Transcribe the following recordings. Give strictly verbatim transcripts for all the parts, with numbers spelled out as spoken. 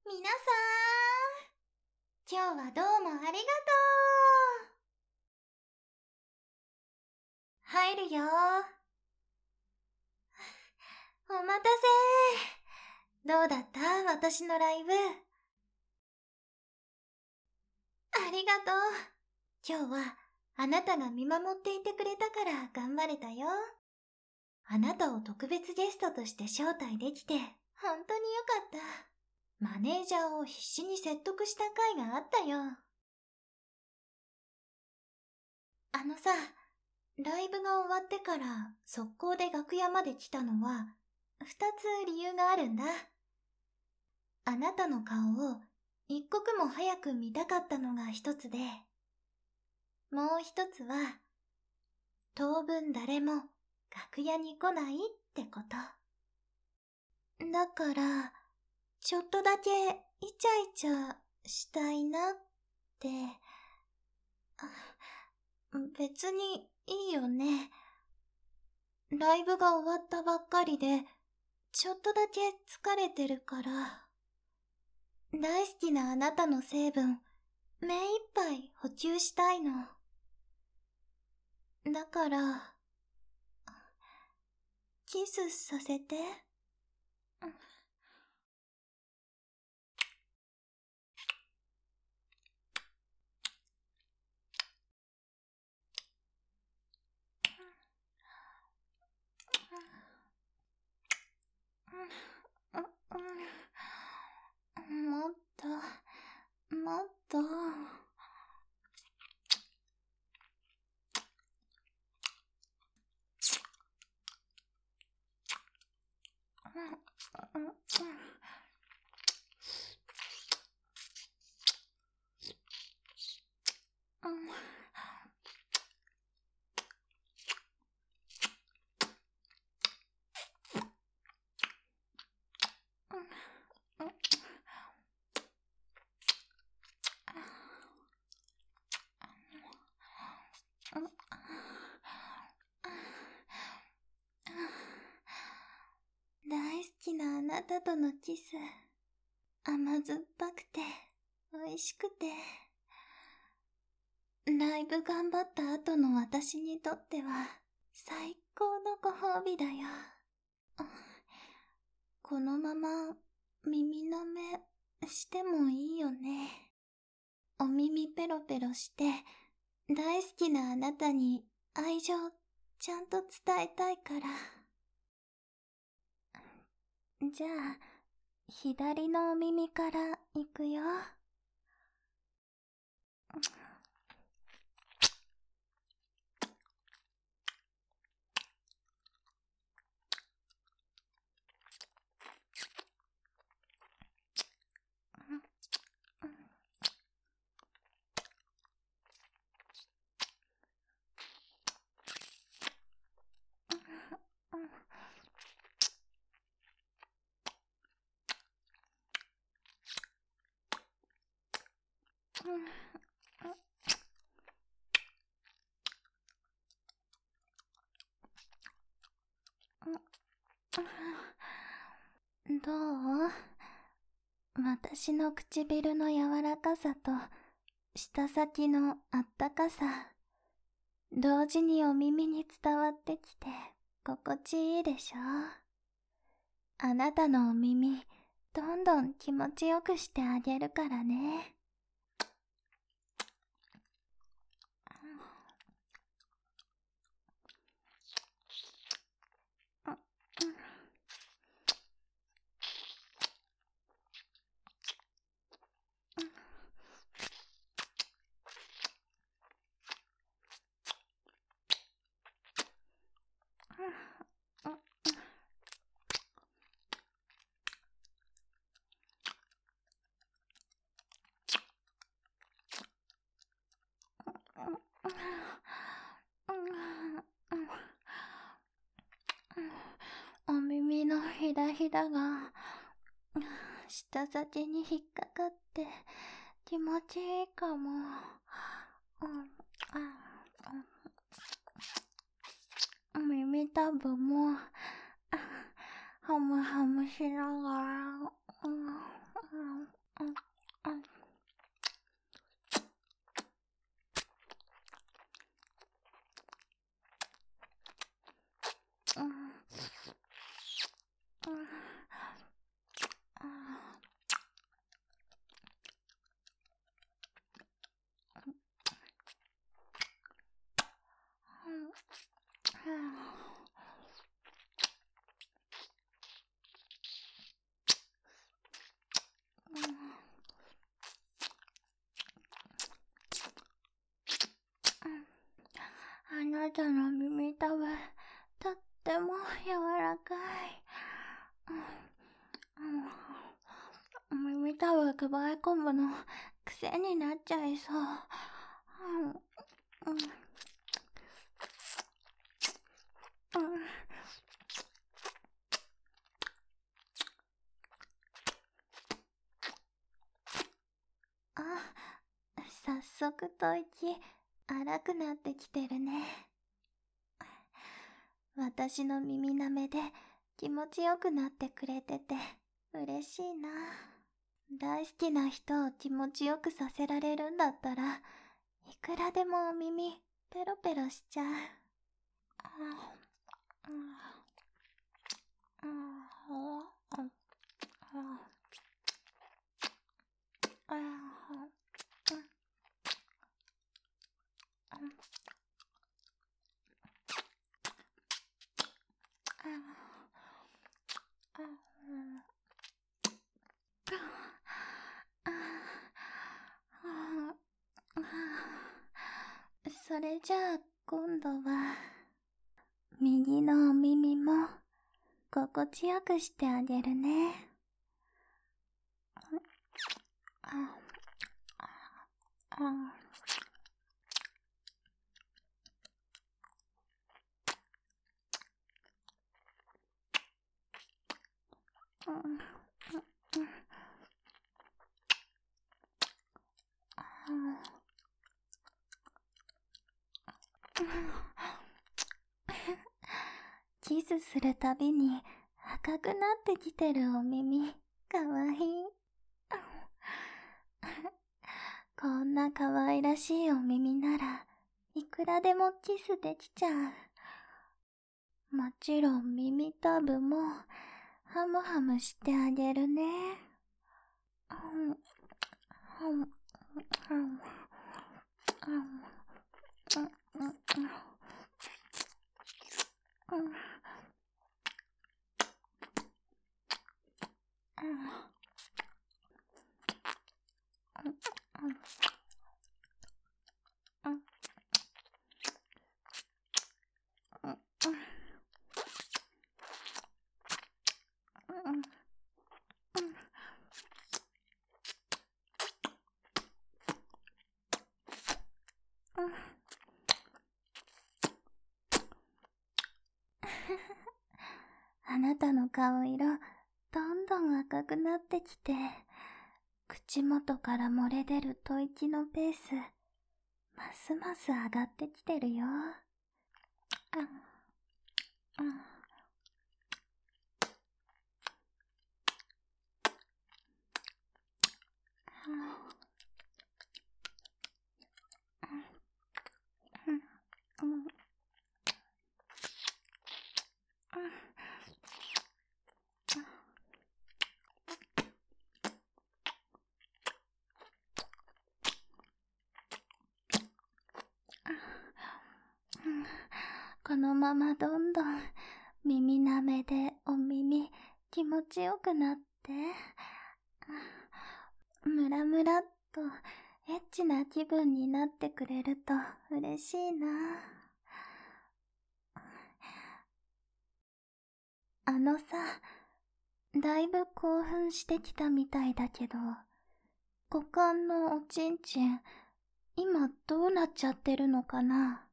みなさーん、今日はどうもありがとう。入るよー。お待たせー。どうだった私のライブ。ありがとう。今日はあなたが見守っていてくれたから頑張れたよ。あなたを特別ゲストとして招待できて本当によかった。マネージャーを必死に説得した甲斐があったよ。あのさ、ライブが終わってから速攻で楽屋まで来たのは二つ理由があるんだ。あなたの顔を一刻も早く見たかったのが一つで、もう一つは当分誰も楽屋に来ないってこと。だからちょっとだけイチャイチャしたいなって。別にいいよね。ライブが終わったばっかりでちょっとだけ疲れてるから。大好きなあなたの成分目いっぱい補給したいの。だからキスさせて。もっともっと。大好きなあなたとのキス、甘酸っぱくて美味しくて、ライブ頑張った後の私にとっては最高のご褒美だよ。このまま耳舐めしてもいいよね。お耳ペロペロして大好きなあなたに愛情ちゃんと伝えたいから。じゃあ左のお耳から行くよ。どう？私の唇の柔らかさと舌先のあったかさ、同時にお耳に伝わってきて心地いいでしょ。あなたのお耳どんどん気持ちよくしてあげるからね。お耳のひだひだが舌先に引っかかって気持ちいいかも。耳たぶもハムハムしながら、うんうんなたの耳たぶ、とっても柔らかい。うん、耳たぶくばい込むの癖になっちゃいそう。うんうんうん、あ、早速吐息荒くなってきてるね。私の耳舐めで気持ちよくなってくれてて嬉しいな。大好きな人を気持ちよくさせられるんだったらいくらでもお耳ペロペロしちゃう。それじゃあ今度は右のお耳も心地よくしてあげるね。キスするたびに赤くなってきてるお耳、かわいい。こんなかわいらしいお耳ならいくらでもキスできちゃう。もちろん耳たぶもハムハムしてあげるね。あなたの顔色どんどん赤くなってきて、口元から漏れ出る吐息のペースますます上がってきてるよ。このままどんどん耳舐めでお耳気持ちよくなって、ムラムラっとエッチな気分になってくれると嬉しいな。あのさ、だいぶ興奮してきたみたいだけど、股間のおちんちん今どうなっちゃってるのかな。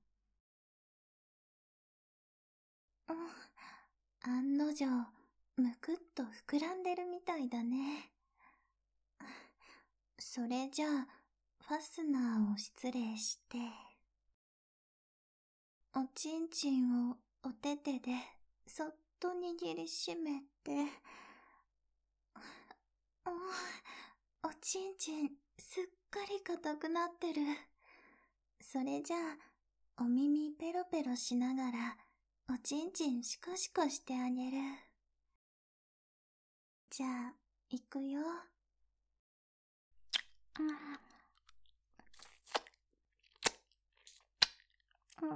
案の定むくっと膨らんでるみたいだね。それじゃあファスナーを失礼して、おちんちんをお手手でそっと握りしめて、お、おちんちんすっかり硬くなってる。それじゃあお耳ペロペロしながらおちんちんシコシコしてあげる。じゃあいくよ。うんうんうん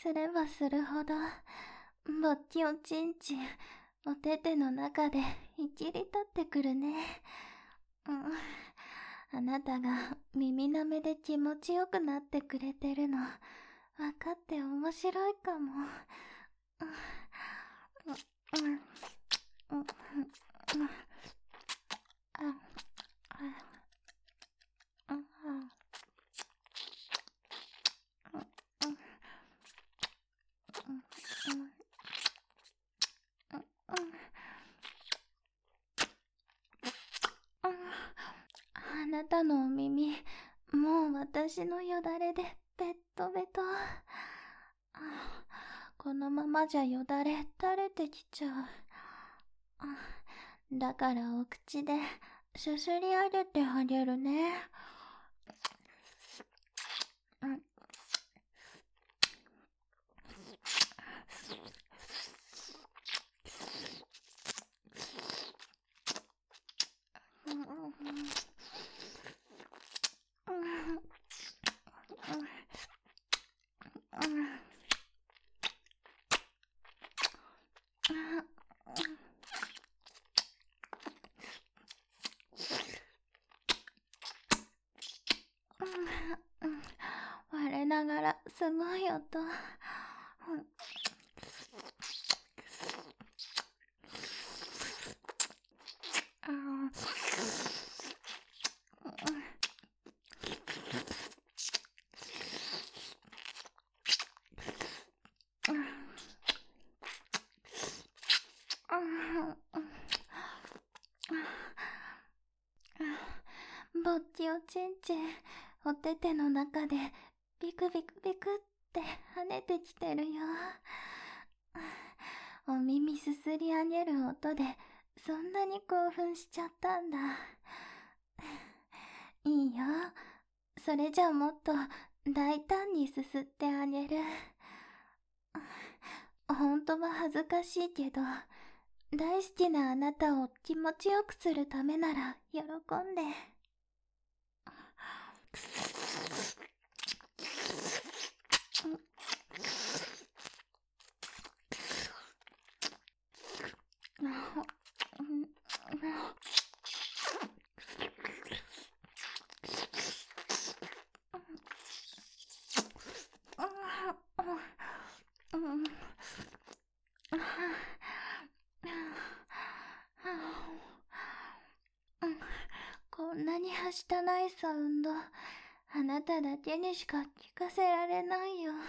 すればするほど、ぼっきおちんちん、おてての中でいきり立ってくるね。うん、あなたが耳なめで気持ちよくなってくれてるの、わかって面白いかも。うんうんうんうんあなたのお耳、もう私のよだれでベットベト。このままじゃよだれ垂れてきちゃう。だからお口ですすり上げてあげるね。うん我ながらすごい音。ぼっきおちんちん、おてての中でビクビクビクって跳ねてきてるよ。お耳すすり上げる音でそんなに興奮しちゃったんだ。いいよ、それじゃもっと大胆にすすってあげる。本当は恥ずかしいけど、大好きなあなたを気持ちよくするためなら喜んで。こんなにはしたないサウンド、あなただけにしか聞かせられないよ。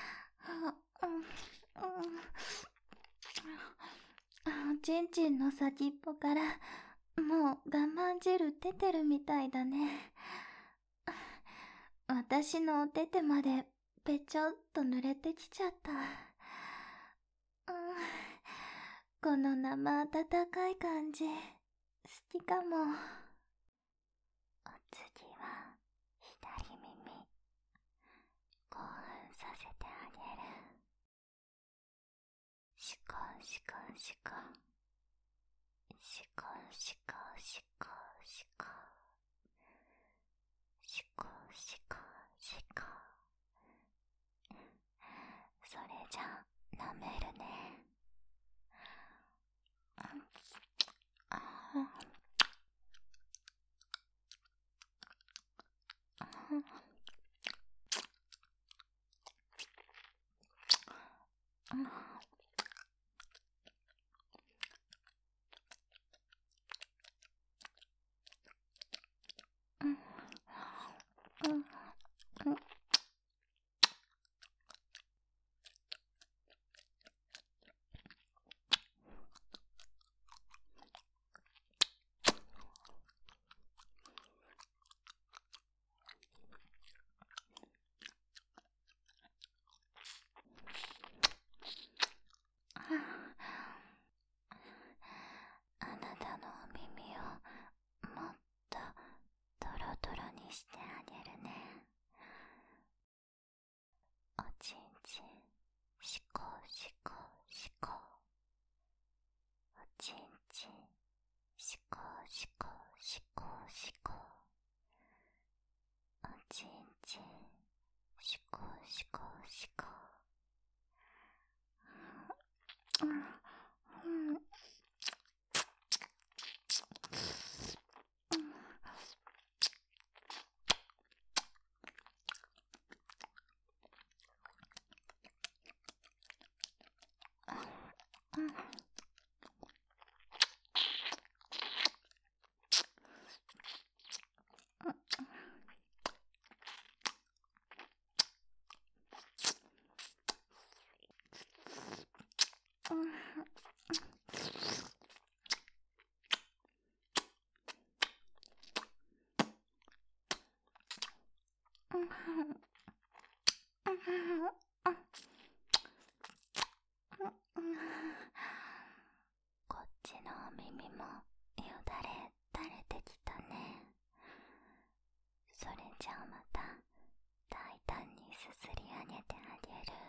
おちんちんの先っぽからもう我慢汁出てるみたいだね。私のおててまでぺちょっと濡れてきちゃった。この生温かい感じ好きかも。お次は左耳、興奮させてあげる。シコンシコンシコン、シコンシコンシコンシコン、シコンシコンシコン。それじゃ舐めるね。あなたのお耳をもっとトロトロにしてあげるね。 こっちのお耳もよだれ垂れてきたね。それじゃあまた大胆にすすり上げてあげる。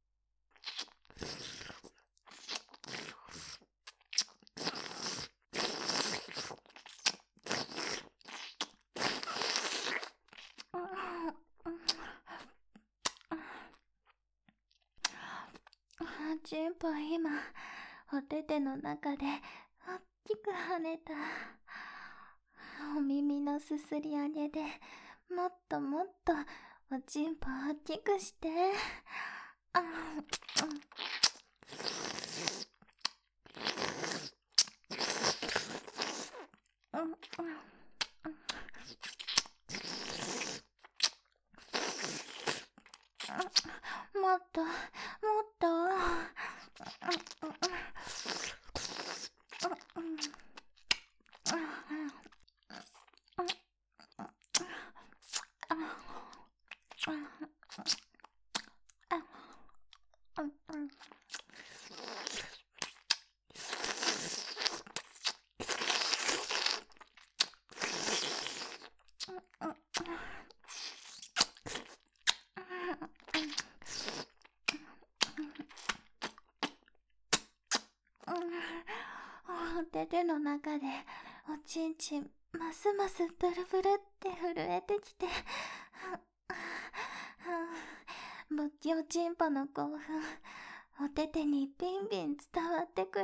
チンポ今お手手の中で大きく跳ねた。お耳のすすり上げでもっともっとおちんぽ大きくして。あうんうんもっともっとお手手の中でおちんちんますますブルブルって震えてきて、ぶっきおちんぽの興奮お手手にビンビン伝わってくる。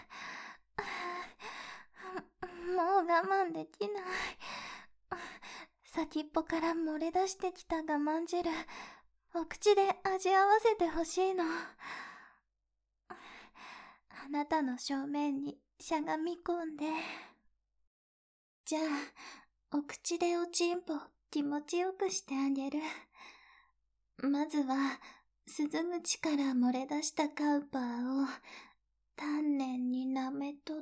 もう我慢できない。先っぽから漏れ出してきた我慢汁、お口で味合わせてほしいの。あなたの正面にしゃがみ込んで。じゃあ、お口でおちんぽ気持ちよくしてあげる。まずは、鈴口から漏れ出したカウパーを丹念に舐めとって。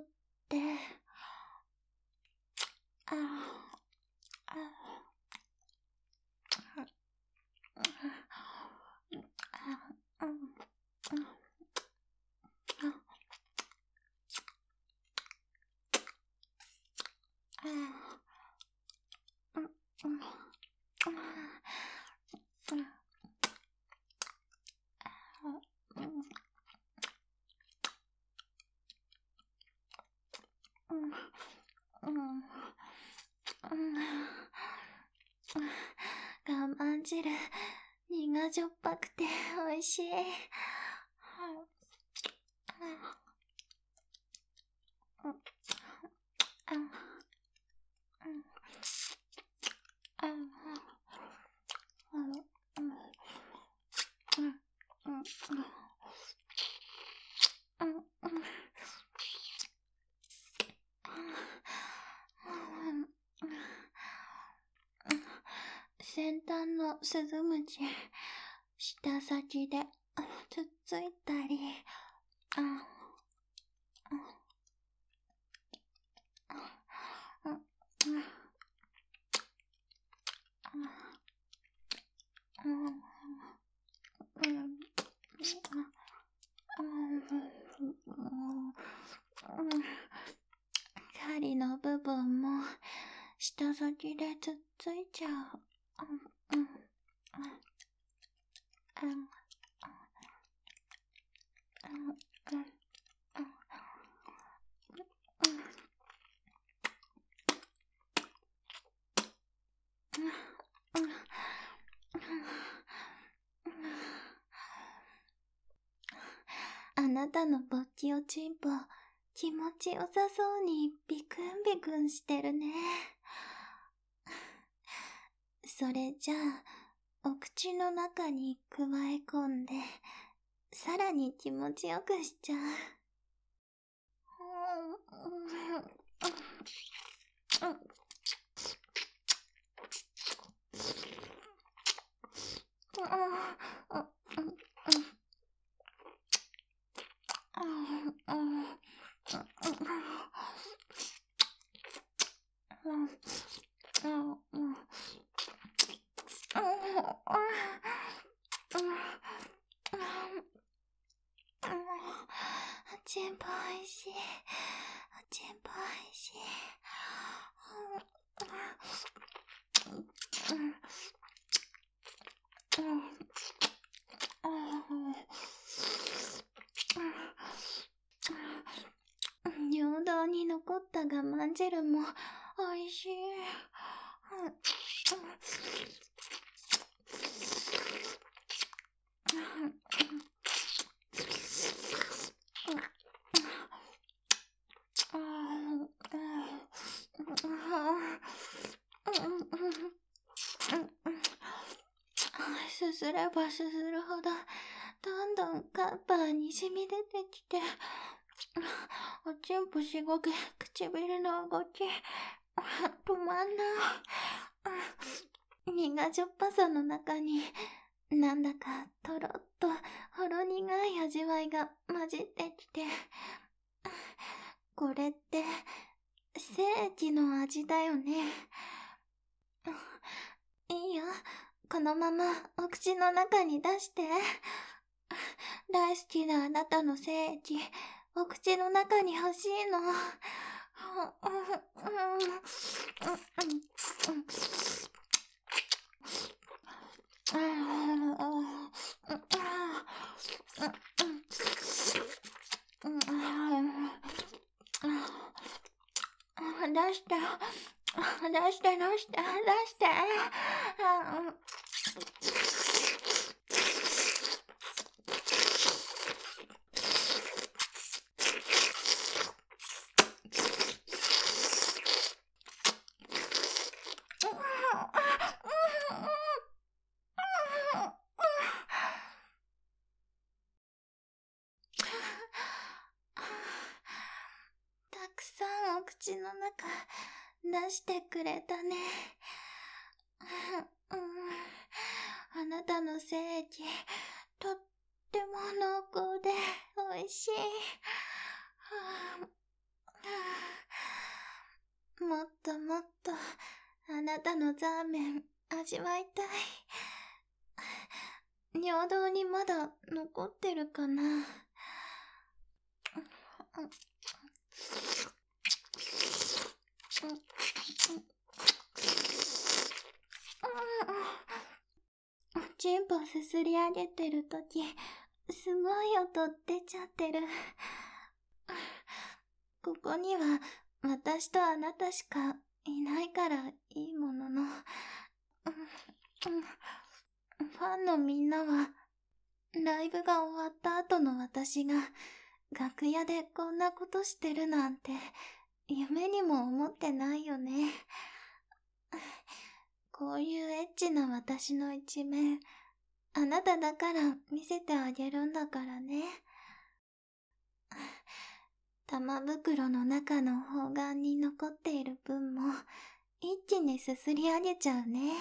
ああ我慢汁、苦じょっぱくておいしい。先端の鈴口、舌先でつっついたり、針の部分も舌先でつっついちゃう。あなたのぼっきおちんぽ、気持ちよさそうにビクンビクンしてるね。それじゃあ、お口の中に加え込んで、さらに気持ちよくしちゃう。 全部おいしい。全部おいしい。尿道に残った我慢汁もおいしい。すすればすするほどどんどんカッパーにじみ出てきて、おちんぽしごく唇の動き止まんない。苦じょっぱさの中になんだかとろっとほろ苦い味わいが混じってきて、これって聖地の味だよね。いいよ、このままお口の中に出して。大好きなあなたの聖地、お口の中に欲しいの。出して、出して、出して、出して。たくさんお口の中出してくれたね。あなたの聖地、とっても濃厚で美味しい。もっともっとあなたのザーメン味わいたい。尿道にまだ残ってるかな。おちんぽすすり上げてるとき、すごい音出ちゃってる。ここには私とあなたしかいないからいいものの、ファンのみんなはライブが終わった後の私が楽屋でこんなことしてるなんて夢にも思ってないよね。こういうエッチな私の一面、あなただから見せてあげるんだからね。玉袋の中の方眼に残っている分も一気にすすり上げちゃうね。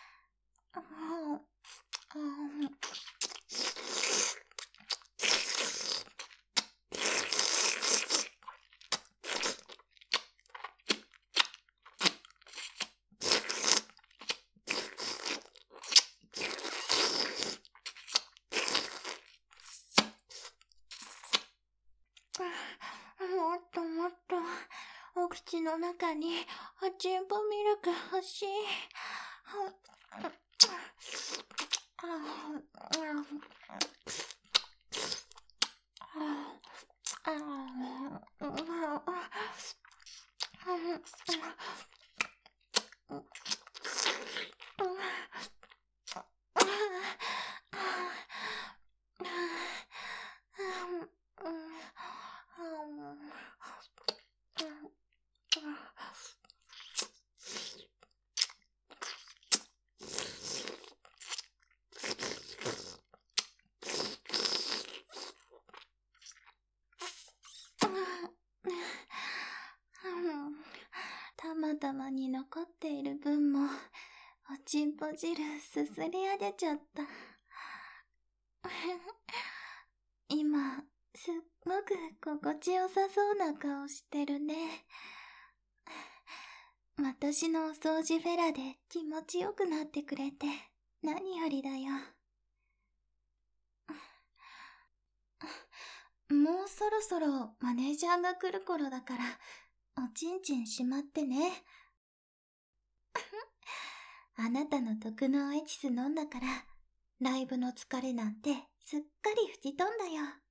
もっともっとお口の中におちんぽミルク欲しい。 玉に残っている分も、おちんぽ汁すすり上げちゃった。今、すっごく心地よさそうな顔してるね。私のお掃除フェラで気持ちよくなってくれて何よりだよ。もうそろそろマネージャーが来る頃だからおちんちんしまってね。あなたの毒のエキス飲んだからライブの疲れなんてすっかり吹き飛んだよ。